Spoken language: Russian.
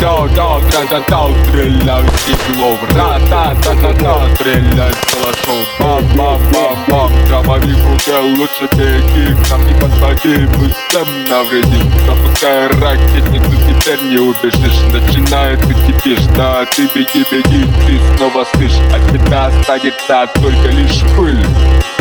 Стреляют стеклов, ра-та-та-та-та, стреляют калашом, бам-бам-бам-бам. Дробовик в руке, лучше беги, к нам не подходи, мы всем навредим. Запуская ракетницу, теперь не убежишь. Начинает и кипишь, да, ты беги, беги, ты снова слышишь. От тебя останется только лишь пыль.